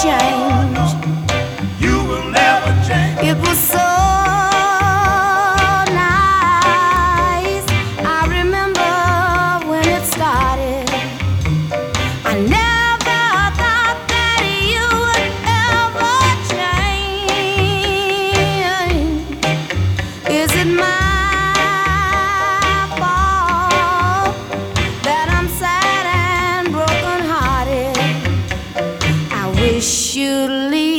change. You will never change. It was so nice. I remember when it started. I never thought that you would ever change. Is it my fault that I'm sad and broken hearted? I wish you'd leave